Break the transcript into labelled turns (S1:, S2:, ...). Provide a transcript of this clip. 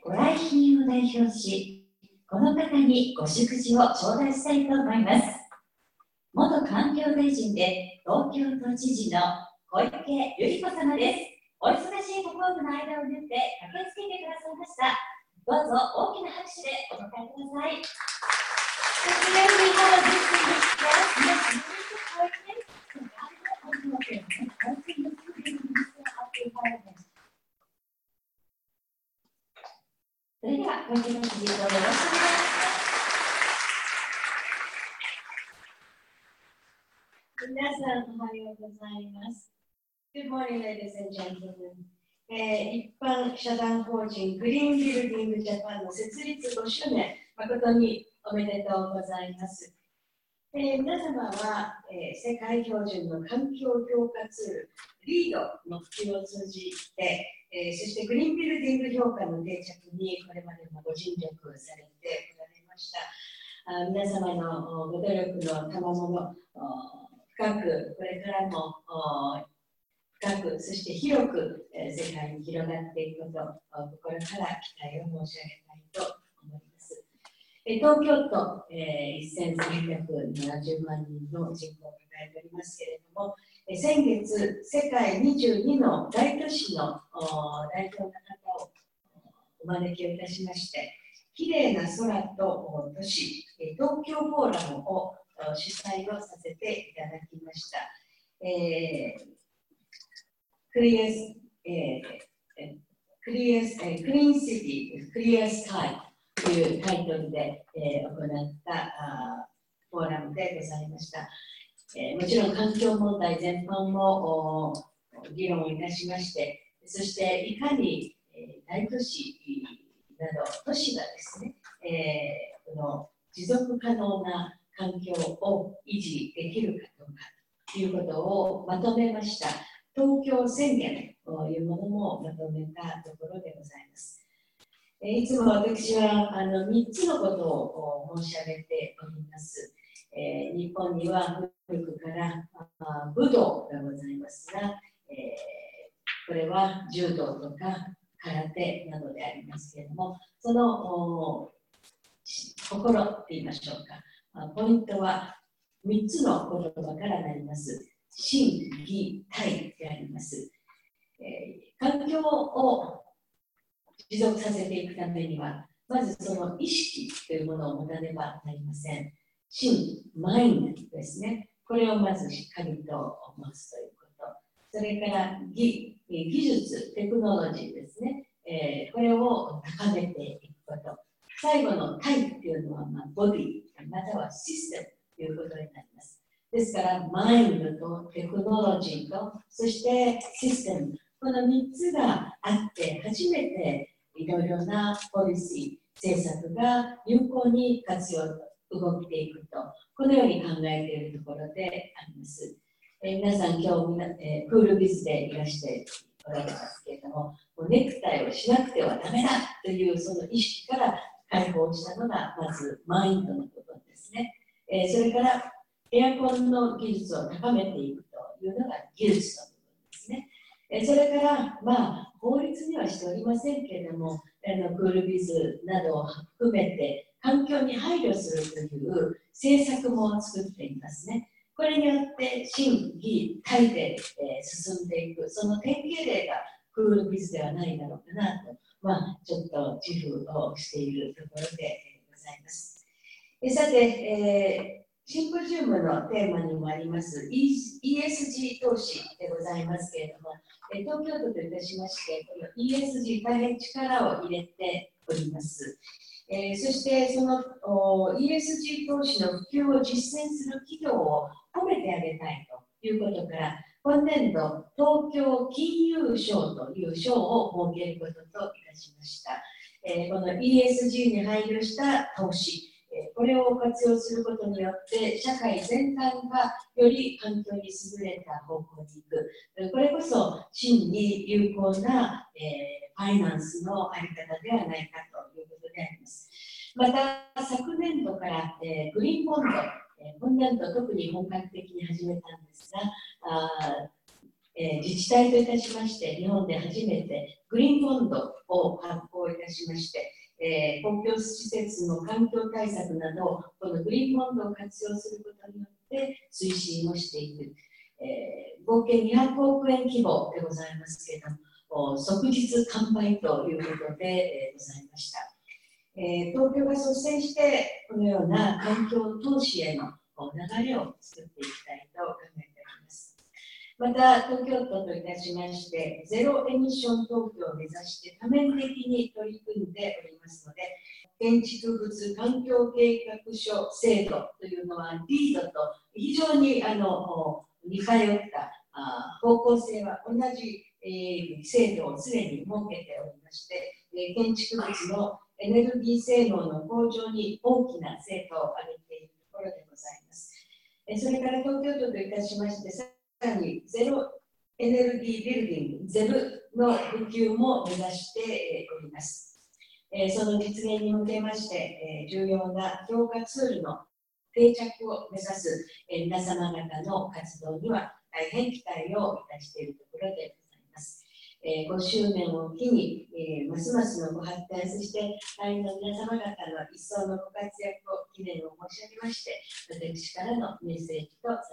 S1: ご来賓を代表し、この方にご祝辞を頂戴したいと思います。元環境大臣で東京都知事の小池百合子様です。お忙しいご公務の間を縫って駆けつけてくださいました。どうぞ大きな拍手でお迎えください。それでは、小池都知事、どうぞよろしくお願いします。
S2: 皆さん、おはようございます。Good morning, ladies and gentlemen. 一般社団法人グリーンビルディングジャパンの設立5周年、誠におめでとうございます。皆様は、世界標準の環境評価ツール、リードの普及を通じて、そしてグリーンビルディング評価の定着にこれまでもご尽力されておられました。皆様のご努力の賜物、深く、これからも深く、そして広く、世界に広がっていくことを心から期待を申し上げたいと思います。東京都、1370万人の人口を抱えておりますけれども、先月、世界22の大都市の代表の方をお招きをいたしまして、きれいな空と都市、東京フォーラムを主催をさせていただきました。クリーンシティ、クリアスカイというタイトルで、行ったフォーラムでございました。もちろん環境問題全般も議論いたしまして、そしていかに大都市など都市がですね、この持続可能な環境を維持できるかどうかということをまとめました東京宣言というものもまとめたところでございます。いつも私は3つのことを申し上げております。日本には古くから武道がございますが、これは柔道とか空手などでありますけれども、その心と言いましょうか、ポイントは3つの言葉からなります。心、技、体であります。環境を持続させていくためには、まずその意識というものを持たねばなりません。心、マインドですね。これをまずしっかりと持つということ。それから技術、テクノロジーですね。これを高めていくこと。最後の体というのは、ボディ、またはシステムということになります。ですから、マインドとテクノロジーと、そしてシステム、この3つがあって初めていろいろなポリシー、政策が有効に活用、動いていくと、このように考えているところであります。皆さん、今日、クールビズでいらしておられますけれども、ネクタイをしなくてはダメだというその意識から解放したのがまずマインドの部分ですね。それからエアコンの技術を高めていくというのが技術の部分ですね。それから法律にはしておりませんけれども、クールビズなどを含めて環境に配慮するという政策も作っていますね。これによって心、技、体で、進んでいく、その典型例がクールビズではないだろうかなと、ちょっと自負をしているところでございます。さて、シンポジウムのテーマにもあります ESG 投資でございますけれども、東京都といたしまして、この ESG 大変力を入れております。そしてその ESG 投資の普及を実践する企業を褒めてあげたいということから、今年度東京金融賞という賞を設けることといたしました。この ESG に配慮した投資、これを活用することによって社会全体がより環境に優れた方向に行く、これこそ真に有効な、ファイナンスの在り方ではないかということであります。また昨年度から、グリーンボンド、今年度特に本格的に始めたんですが、 自治体といたしまして、日本で初めてグリーンボンドを発行いたしまして、公共施設の環境対策など、このグリーンボンドを活用することによって推進をしている、合計200億円規模でございますけれども、即日完売ということで、ございました。東京が率先してこのような環境投資への流れを作っていきたいと考えております。また、東京都といたしまして、ゼロエミッション東京を目指して多面的に取り組んでおりますので、建築物環境計画書制度というのは、リードと非常に似通った方向性は同じ、制度をすでに設けておりまして、建築物のエネルギー性能の向上に大きな成果を上げているところでございます。それから東京都といたしまして、さらにゼロエネルギービルディング、ゼブの普及も目指しております。その実現に向けまして、重要な評価ツールの定着を目指す皆様方の活動には大変期待をいたしているところでございます。5周年を機に、ますますのご発展、そして会員の皆様方の一層のご活躍を記念を申し上げまして、私からのメッセージとさ